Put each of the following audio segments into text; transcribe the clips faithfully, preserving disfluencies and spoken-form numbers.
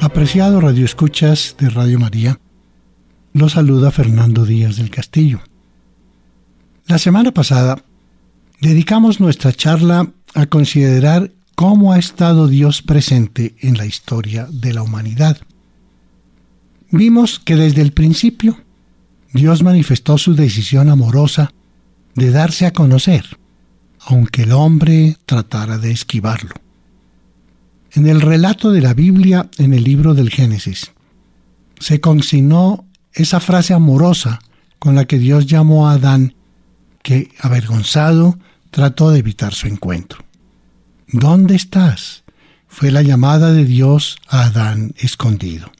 Apreciado radioescuchas de Radio María, los saluda Fernando Díaz del Castillo. La semana pasada dedicamos nuestra charla a considerar cómo ha estado Dios presente en la historia de la humanidad. Vimos que desde el principio Dios manifestó su decisión amorosa de darse a conocer, aunque el hombre tratara de esquivarlo. En el relato de la Biblia, en el libro del Génesis, se consignó esa frase amorosa con la que Dios llamó a Adán, que, avergonzado, trató de evitar su encuentro. ¿Dónde estás? Fue la llamada de Dios a Adán escondido.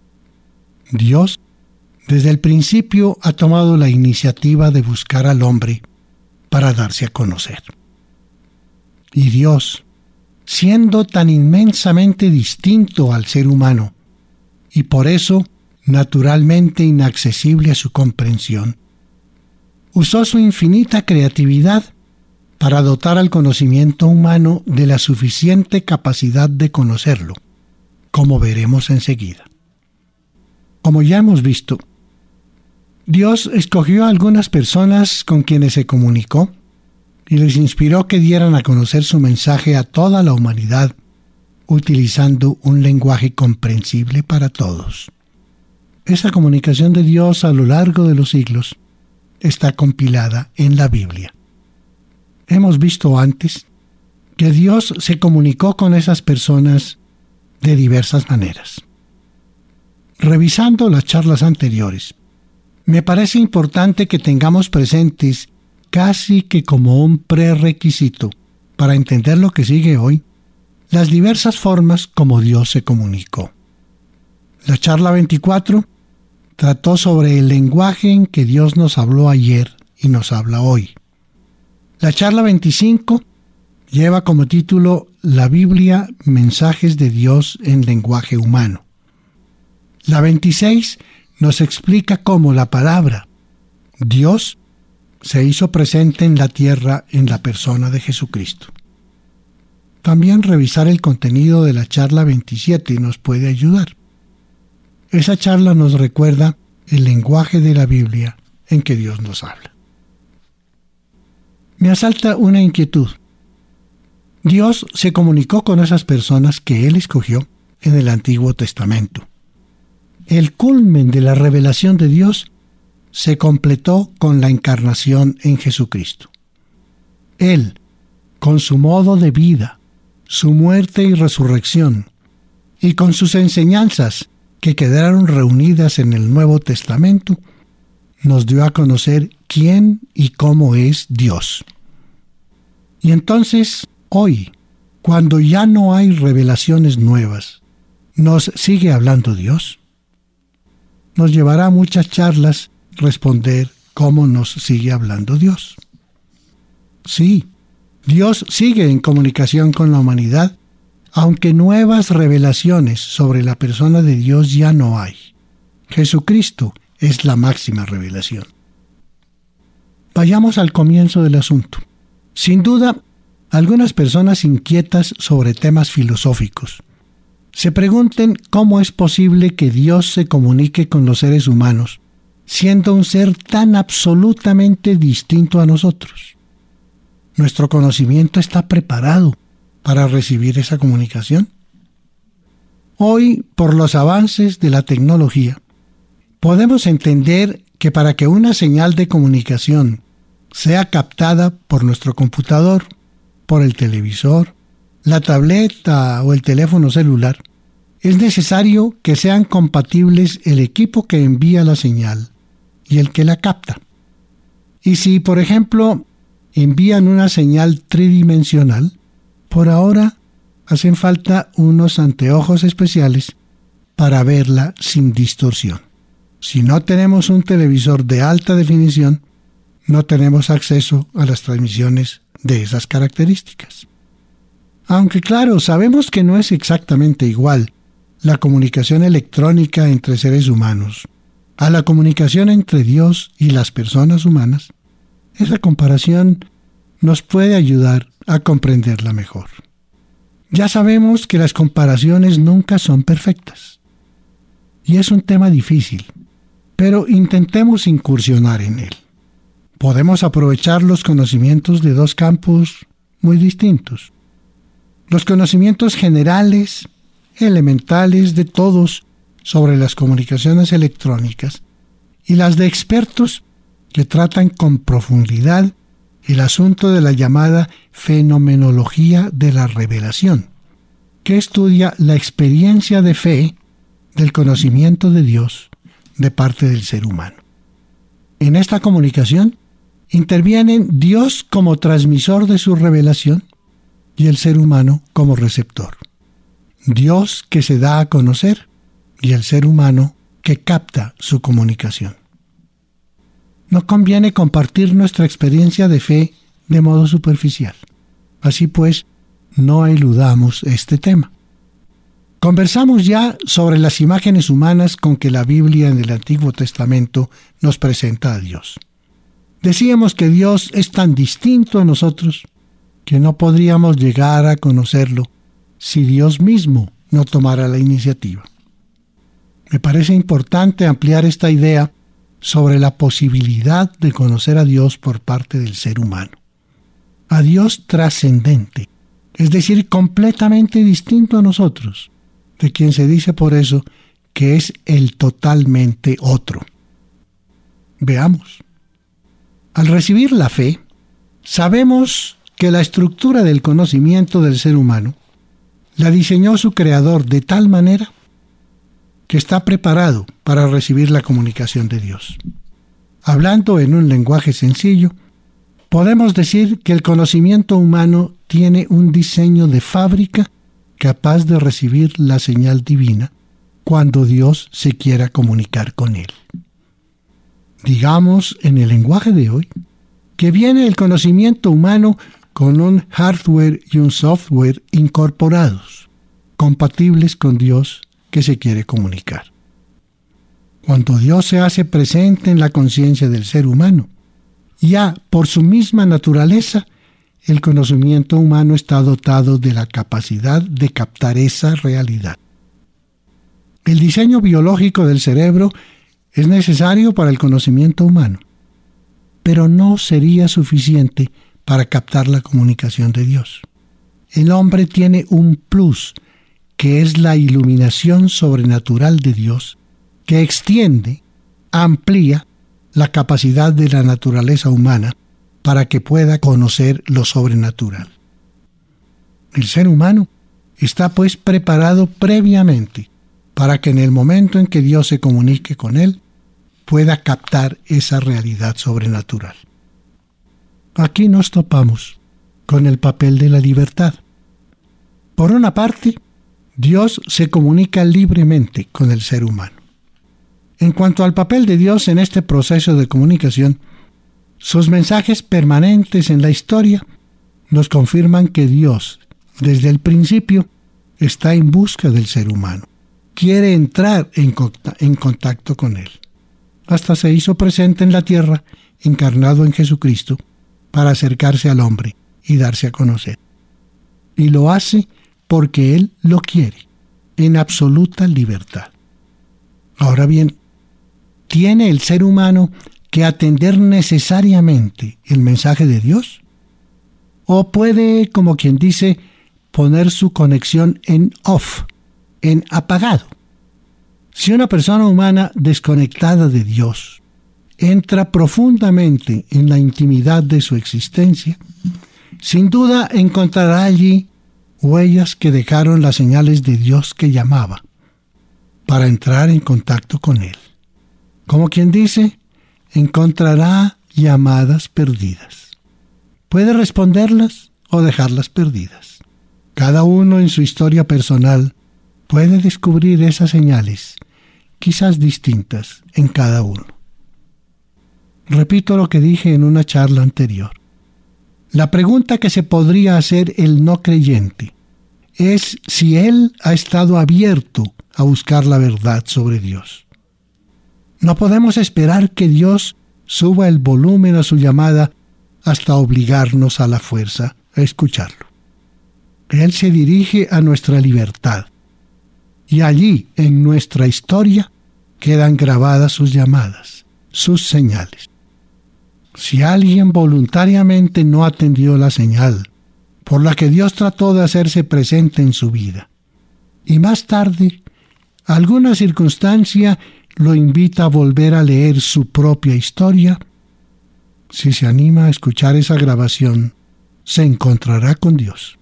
Dios, desde el principio, ha tomado la iniciativa de buscar al hombre para darse a conocer. Y Dios, siendo tan inmensamente distinto al ser humano, y por eso naturalmente inaccesible a su comprensión, usó su infinita creatividad para dotar al conocimiento humano de la suficiente capacidad de conocerlo, como veremos enseguida. Como ya hemos visto, Dios escogió a algunas personas con quienes se comunicó y les inspiró que dieran a conocer su mensaje a toda la humanidad, utilizando un lenguaje comprensible para todos. Esa comunicación de Dios a lo largo de los siglos está compilada en la Biblia. Hemos visto antes que Dios se comunicó con esas personas de diversas maneras. Revisando las charlas anteriores, me parece importante que tengamos presentes casi que como un prerequisito para entender lo que sigue hoy, las diversas formas como Dios se comunicó. La charla veinticuatro trató sobre el lenguaje en que Dios nos habló ayer y nos habla hoy. La charla veinticinco lleva como título La Biblia, mensajes de Dios en lenguaje humano. La veintiséis nos explica cómo la palabra Dios se hizo presente en la tierra en la persona de Jesucristo. También revisar el contenido de la charla veintisiete nos puede ayudar. Esa charla nos recuerda el lenguaje de la Biblia en que Dios nos habla. Me asalta una inquietud. Dios se comunicó con esas personas que Él escogió en el Antiguo Testamento. El culmen de la revelación de Dios se completó con la encarnación en Jesucristo. Él, con su modo de vida, su muerte y resurrección, y con sus enseñanzas que quedaron reunidas en el Nuevo Testamento, nos dio a conocer quién y cómo es Dios. Y entonces, hoy, cuando ya no hay revelaciones nuevas, ¿nos sigue hablando Dios? Nos llevará a muchas charlas responder cómo nos sigue hablando Dios. Sí, Dios sigue en comunicación con la humanidad, aunque nuevas revelaciones sobre la persona de Dios ya no hay. Jesucristo es la máxima revelación. Vayamos al comienzo del asunto. Sin duda, algunas personas inquietas sobre temas filosóficos se pregunten cómo es posible que Dios se comunique con los seres humanos, siendo un ser tan absolutamente distinto a nosotros. ¿Nuestro conocimiento está preparado para recibir esa comunicación? Hoy, por los avances de la tecnología, podemos entender que para que una señal de comunicación sea captada por nuestro computador, por el televisor, la tableta o el teléfono celular, es necesario que sean compatibles el equipo que envía la señal y el que la capta. Y si, por ejemplo, envían una señal tridimensional, por ahora hacen falta unos anteojos especiales para verla sin distorsión. Si no tenemos un televisor de alta definición, no tenemos acceso a las transmisiones de esas características. Aunque claro, sabemos que no es exactamente igual la comunicación electrónica entre seres humanos a la comunicación entre Dios y las personas humanas, esa comparación nos puede ayudar a comprenderla mejor. Ya sabemos que las comparaciones nunca son perfectas. y es un tema difícil, pero intentemos incursionar en él. Podemos aprovechar los conocimientos de dos campos muy distintos. Los conocimientos generales, elementales de todos sobre las comunicaciones electrónicas y las de expertos que tratan con profundidad el asunto de la llamada fenomenología de la revelación, que estudia la experiencia de fe del conocimiento de Dios de parte del ser humano. En esta comunicación intervienen Dios como transmisor de su revelación y el ser humano como receptor. Dios que se da a conocer y el ser humano que capta su comunicación. No conviene compartir nuestra experiencia de fe de modo superficial. Así pues, no eludamos este tema. Conversamos ya sobre las imágenes humanas con que la Biblia en el Antiguo Testamento nos presenta a Dios. Decíamos que Dios es tan distinto a nosotros que no podríamos llegar a conocerlo si Dios mismo no tomara la iniciativa. Me parece importante ampliar esta idea sobre la posibilidad de conocer a Dios por parte del ser humano. A Dios trascendente, es decir, completamente distinto a nosotros, de quien se dice por eso que es el totalmente otro. Veamos. Al recibir la fe, sabemos que la estructura del conocimiento del ser humano la diseñó su creador de tal manera que está preparado para recibir la comunicación de Dios. Hablando en un lenguaje sencillo, podemos decir que el conocimiento humano tiene un diseño de fábrica capaz de recibir la señal divina cuando Dios se quiera comunicar con él. Digamos en el lenguaje de hoy que viene el conocimiento humano con un hardware y un software incorporados, compatibles con Dios que se quiere comunicar. Cuando Dios se hace presente en la conciencia del ser humano, ya por su misma naturaleza, el conocimiento humano está dotado de la capacidad de captar esa realidad. El diseño biológico del cerebro es necesario para el conocimiento humano, pero no sería suficiente para captar la comunicación de Dios. El hombre tiene un plus, que es la iluminación sobrenatural de Dios, que extiende, amplía la capacidad de la naturaleza humana para que pueda conocer lo sobrenatural. El ser humano está pues preparado previamente para que en el momento en que Dios se comunique con él, pueda captar esa realidad sobrenatural. Aquí nos topamos con el papel de la libertad. Por una parte, Dios se comunica libremente con el ser humano. En cuanto al papel de Dios en este proceso de comunicación, sus mensajes permanentes en la historia nos confirman que Dios, desde el principio, está en busca del ser humano. Quiere entrar en en contacto con él. Hasta se hizo presente en la tierra, encarnado en Jesucristo, para acercarse al hombre y darse a conocer. Y lo hace porque Él lo quiere, en absoluta libertad. Ahora bien, ¿tiene el ser humano que atender necesariamente el mensaje de Dios? ¿O puede, como quien dice, poner su conexión en off, en apagado? Si una persona humana desconectada de Dios entra profundamente en la intimidad de su existencia, sin duda encontrará allí huellas que dejaron las señales de Dios que llamaba, para entrar en contacto con Él. Como quien dice, encontrará llamadas perdidas. Puede responderlas o dejarlas perdidas. Cada uno en su historia personal puede descubrir esas señales, quizás distintas en cada uno. Repito lo que dije en una charla anterior. La pregunta que se podría hacer el no creyente es si él ha estado abierto a buscar la verdad sobre Dios. No podemos esperar que Dios suba el volumen a su llamada hasta obligarnos a la fuerza a escucharlo. Él se dirige a nuestra libertad y allí, en nuestra historia, quedan grabadas sus llamadas, sus señales. Si alguien voluntariamente no atendió la señal por la que Dios trató de hacerse presente en su vida, y más tarde alguna circunstancia lo invita a volver a leer su propia historia, si se anima a escuchar esa grabación, se encontrará con Dios.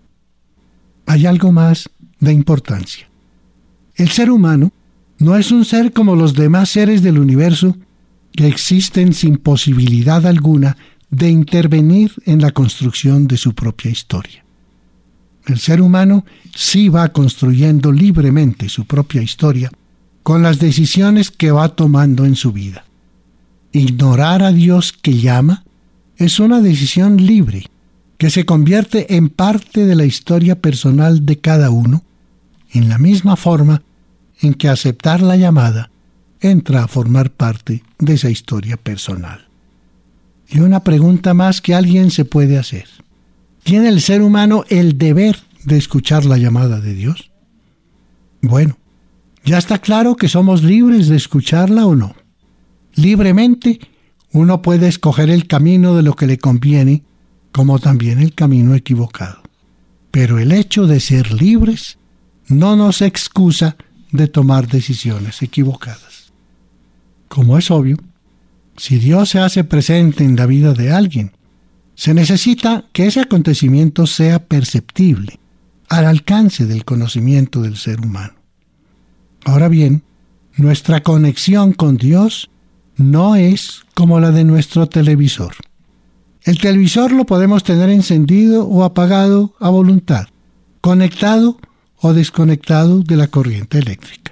Hay algo más de importancia. El ser humano no es un ser como los demás seres del universo que existen sin posibilidad alguna de intervenir en la construcción de su propia historia. El ser humano sí va construyendo libremente su propia historia con las decisiones que va tomando en su vida. Ignorar a Dios que llama es una decisión libre que se convierte en parte de la historia personal de cada uno, en la misma forma en que aceptar la llamada entra a formar parte de esa historia personal. Y una pregunta más que alguien se puede hacer: ¿tiene el ser humano el deber de escuchar la llamada de Dios? Bueno, ya está claro que somos libres de escucharla o no. Libremente, uno puede escoger el camino de lo que le conviene, como también el camino equivocado. Pero el hecho de ser libres no nos excusa de tomar decisiones equivocadas. Como es obvio, si Dios se hace presente en la vida de alguien, se necesita que ese acontecimiento sea perceptible, al alcance del conocimiento del ser humano. Ahora bien, nuestra conexión con Dios no es como la de nuestro televisor. El televisor lo podemos tener encendido o apagado a voluntad, conectado o desconectado de la corriente eléctrica.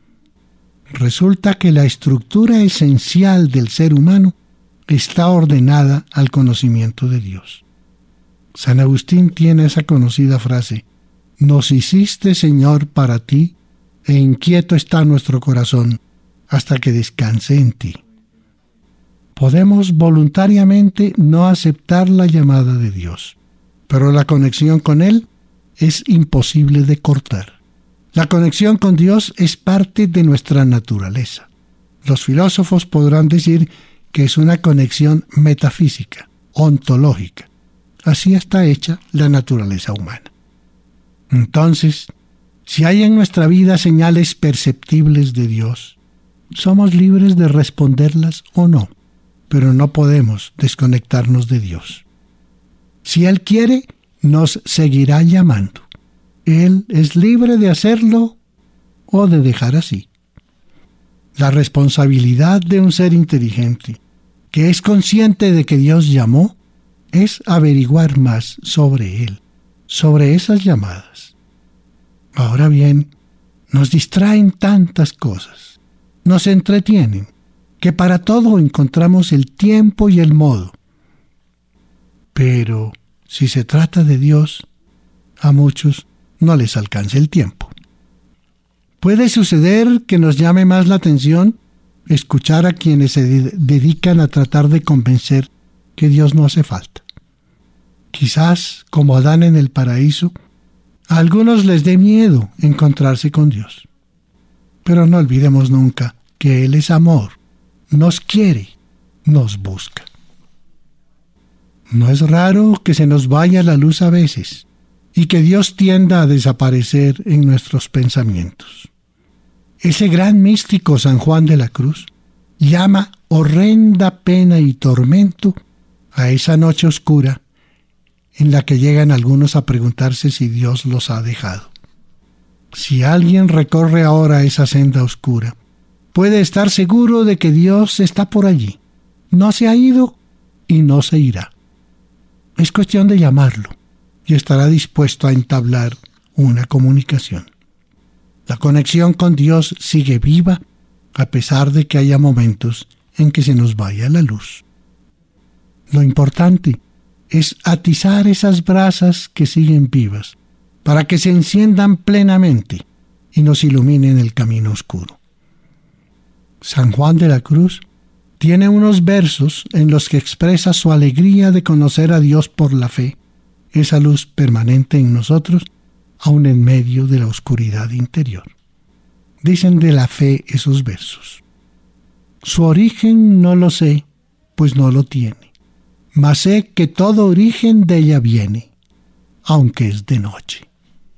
Resulta que la estructura esencial del ser humano está ordenada al conocimiento de Dios. San Agustín tiene esa conocida frase: «Nos hiciste, Señor, para ti, e inquieto está nuestro corazón hasta que descanse en ti». Podemos voluntariamente no aceptar la llamada de Dios, pero la conexión con Él es imposible de cortar. La conexión con Dios es parte de nuestra naturaleza. Los filósofos podrán decir que es una conexión metafísica, ontológica. Así está hecha la naturaleza humana. Entonces, si hay en nuestra vida señales perceptibles de Dios, somos libres de responderlas o no, pero no podemos desconectarnos de Dios. Si Él quiere, nos seguirá llamando. Él es libre de hacerlo o de dejar así. La responsabilidad de un ser inteligente que es consciente de que Dios llamó es averiguar más sobre Él, sobre esas llamadas. Ahora bien, nos distraen tantas cosas, nos entretienen, que para todo encontramos el tiempo y el modo. Pero si se trata de Dios, a muchos no les alcanza el tiempo. Puede suceder que nos llame más la atención escuchar a quienes se de- dedican a tratar de convencer que Dios no hace falta. Quizás, como Adán en el paraíso, a algunos les dé miedo encontrarse con Dios. Pero no olvidemos nunca que Él es amor, nos quiere, nos busca. No es raro que se nos vaya la luz a veces y que Dios tienda a desaparecer en nuestros pensamientos. Ese gran místico San Juan de la Cruz llama horrenda pena y tormento a esa noche oscura en la que llegan algunos a preguntarse si Dios los ha dejado. Si alguien recorre ahora esa senda oscura, puede estar seguro de que Dios está por allí. No se ha ido y no se irá. Es cuestión de llamarlo y estará dispuesto a entablar una comunicación. La conexión con Dios sigue viva a pesar de que haya momentos en que se nos vaya la luz. Lo importante es atizar esas brasas que siguen vivas para que se enciendan plenamente y nos iluminen el camino oscuro. San Juan de la Cruz tiene unos versos en los que expresa su alegría de conocer a Dios por la fe, esa luz permanente en nosotros, aun en medio de la oscuridad interior. dicen de la fe esos versos. Su origen no lo sé, pues no lo tiene, mas sé que todo origen de ella viene, aunque es de noche.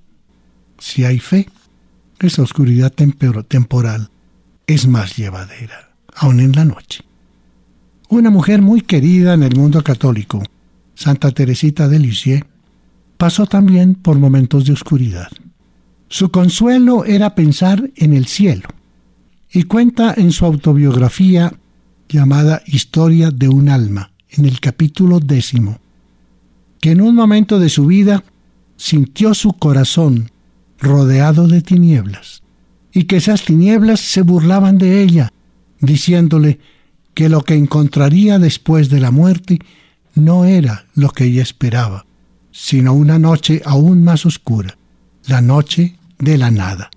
Si hay fe, esa oscuridad temporal es más llevadera, aun en la noche. Una mujer muy querida en el mundo católico, Santa Teresita de Lisieux, pasó también por momentos de oscuridad. Su consuelo era pensar en el cielo, y cuenta en su autobiografía llamada Historia de un alma, en el capítulo décimo, que en un momento de su vida sintió su corazón rodeado de tinieblas, y que esas tinieblas se burlaban de ella, diciéndole que lo que encontraría después de la muerte no era lo que ella esperaba, sino una noche aún más oscura, la noche de la nada.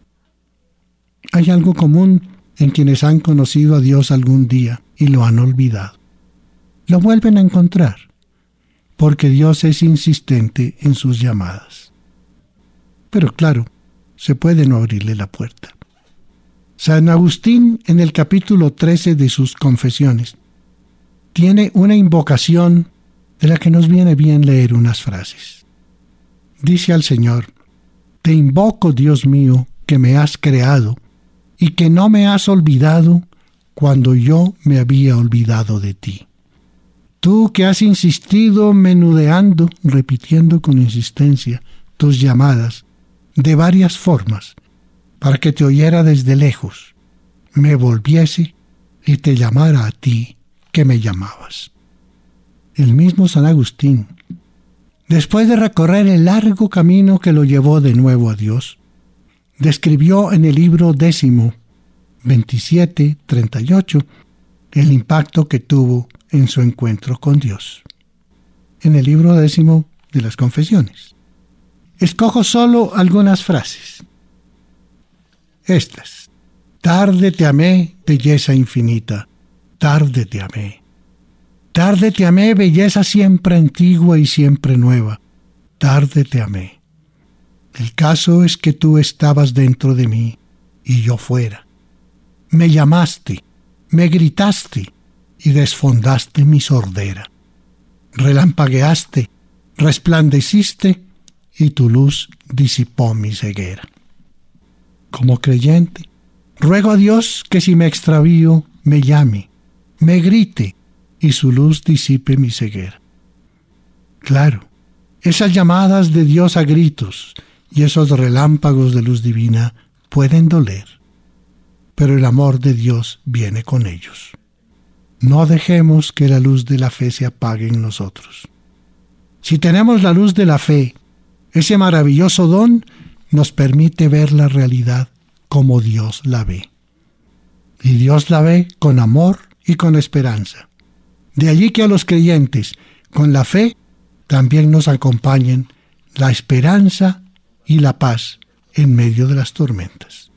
Hay algo común en quienes han conocido a Dios algún día y lo han olvidado. Lo vuelven a encontrar, porque Dios es insistente en sus llamadas. Pero claro, se puede no abrirle la puerta. San Agustín, en el capítulo trece de sus Confesiones, tiene una invocación de la que nos viene bien leer unas frases. Dice al Señor: Te invoco, Dios mío, que me has creado y que no me has olvidado cuando yo me había olvidado de ti. Tú que has insistido menudeando, repitiendo con insistencia tus llamadas de varias formas, para que te oyera desde lejos, me volviese y te llamara a ti que me llamabas. El mismo San Agustín, después de recorrer el largo camino que lo llevó de nuevo a Dios, describió en el libro décimo, veintisiete, treinta y ocho, el impacto que tuvo en su encuentro con Dios. En el libro décimo de las Confesiones. Escojo solo algunas frases. Estas: tarde te amé, belleza infinita, tarde te amé. Tarde te amé, belleza siempre antigua y siempre nueva, tarde te amé. El caso es que tú estabas dentro de mí y yo fuera. Me llamaste, me gritaste y desfondaste mi sordera. Relampagueaste, resplandeciste y tu luz disipó mi ceguera. Como creyente, ruego a Dios que si me extravío, me llame, me grite y su luz disipe mi ceguera. Claro, esas llamadas de Dios a gritos y esos relámpagos de luz divina pueden doler, pero el amor de Dios viene con ellos. No dejemos que la luz de la fe se apague en nosotros. Si tenemos la luz de la fe, ese maravilloso don nos permite ver la realidad como Dios la ve. Y Dios la ve con amor y con esperanza. De allí que a los creyentes, con la fe, también nos acompañen la esperanza y la paz en medio de las tormentas.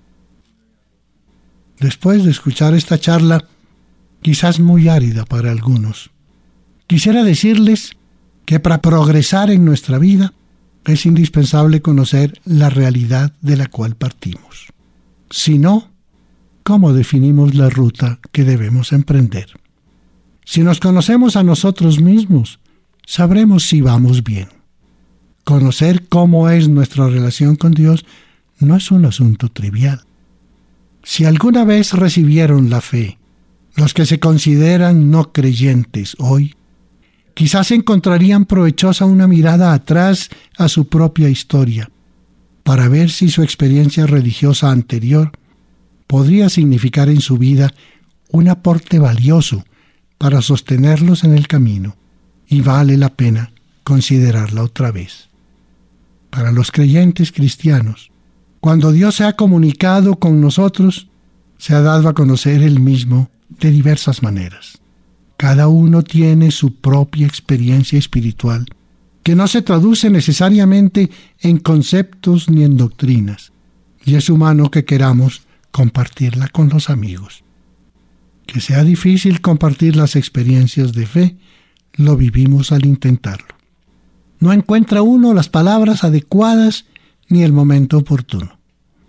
Después de escuchar esta charla, quizás muy árida para algunos, quisiera decirles que para progresar en nuestra vida es indispensable conocer la realidad de la cual partimos. Si no, ¿cómo definimos la ruta que debemos emprender? Si nos conocemos a nosotros mismos, sabremos si vamos bien. Conocer cómo es nuestra relación con Dios no es un asunto trivial. Si alguna vez recibieron la fe, los que se consideran no creyentes hoy, quizás encontrarían provechosa una mirada atrás a su propia historia, para ver si su experiencia religiosa anterior podría significar en su vida un aporte valioso para sostenerlos en el camino, y vale la pena considerarla otra vez. Para los creyentes cristianos, cuando Dios se ha comunicado con nosotros, se ha dado a conocer Él mismo de diversas maneras. Cada uno tiene su propia experiencia espiritual, que no se traduce necesariamente en conceptos ni en doctrinas, y es humano que queramos compartirla con los amigos. Que sea difícil compartir las experiencias de fe, lo vivimos al intentarlo. No encuentra uno las palabras adecuadas ni el momento oportuno.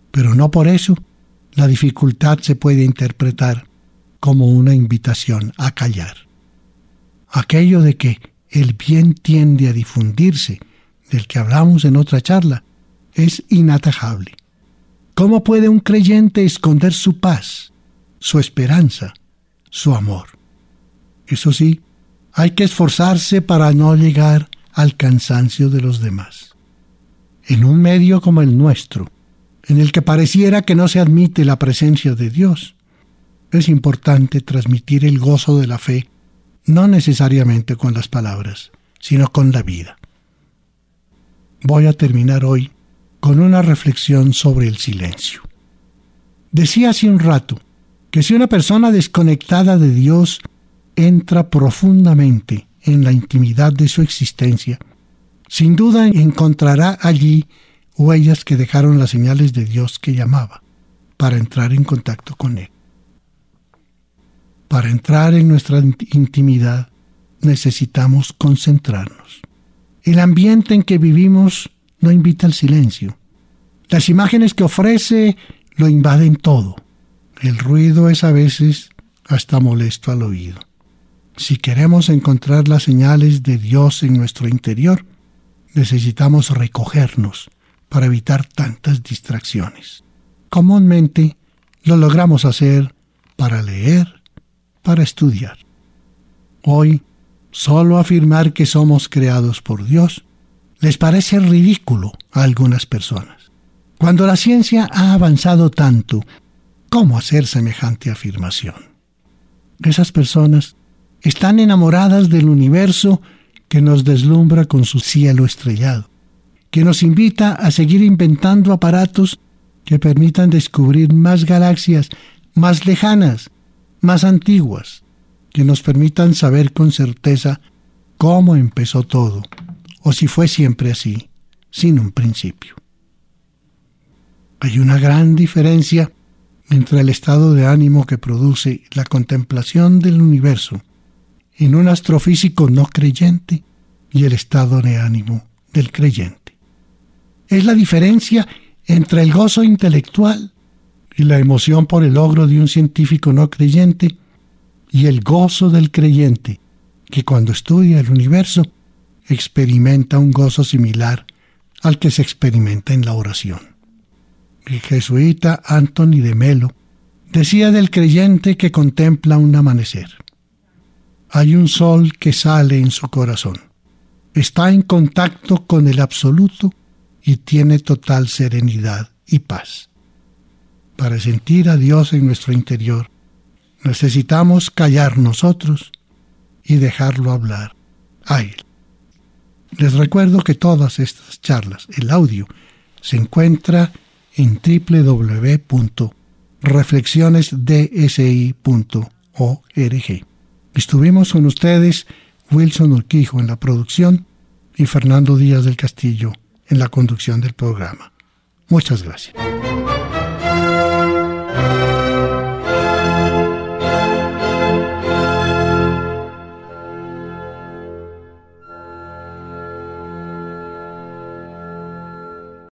pero no por eso la dificultad se puede interpretar como una invitación a callar. Aquello de que el bien tiende a difundirse, del que hablamos en otra charla, es inatajable. ¿Cómo puede un creyente esconder su paz, su esperanza, su amor? Eso sí, hay que esforzarse para no llegar al cansancio de los demás. En un medio como el nuestro, en el que pareciera que no se admite la presencia de Dios, es importante transmitir el gozo de la fe, no necesariamente con las palabras, sino con la vida. Voy a terminar hoy con una reflexión sobre el silencio. Decía hace un rato que si una persona desconectada de Dios entra profundamente en la intimidad de su existencia, sin duda encontrará allí huellas que dejaron las señales de Dios que llamaba para entrar en contacto con Él. Para entrar en nuestra intimidad necesitamos concentrarnos. El ambiente en que vivimos no invita al silencio. Las imágenes que ofrece lo invaden todo. El ruido es a veces hasta molesto al oído. Si queremos encontrar las señales de Dios en nuestro interior, necesitamos recogernos para evitar tantas distracciones. Comúnmente lo logramos hacer para leer, para estudiar. Hoy, solo afirmar que somos creados por Dios les parece ridículo a algunas personas. Cuando la ciencia ha avanzado tanto, ¿cómo hacer semejante afirmación? Esas personas están enamoradas del universo que nos deslumbra con su cielo estrellado, que nos invita a seguir inventando aparatos que permitan descubrir más galaxias, más lejanas, más antiguas, que nos permitan saber con certeza cómo empezó todo, o si fue siempre así, sin un principio. Hay una gran diferencia entre el estado de ánimo que produce la contemplación del universo en un astrofísico no creyente y el estado de ánimo del creyente. Es la diferencia entre el gozo intelectual y la emoción por el logro de un científico no creyente y el gozo del creyente, que cuando estudia el universo experimenta un gozo similar al que se experimenta en la oración. El jesuita Anthony de Melo decía del creyente que contempla un amanecer: hay un sol que sale en su corazón, está en contacto con el absoluto y tiene total serenidad y paz. Para sentir a Dios en nuestro interior, necesitamos callar nosotros y dejarlo hablar a Él. Les recuerdo que todas estas charlas, el audio, se encuentra en doble u doble u doble u punto reflexiones d s i punto org. Estuvimos con ustedes Wilson Urquijo en la producción y Fernando Díaz del Castillo en la conducción del programa. Muchas gracias.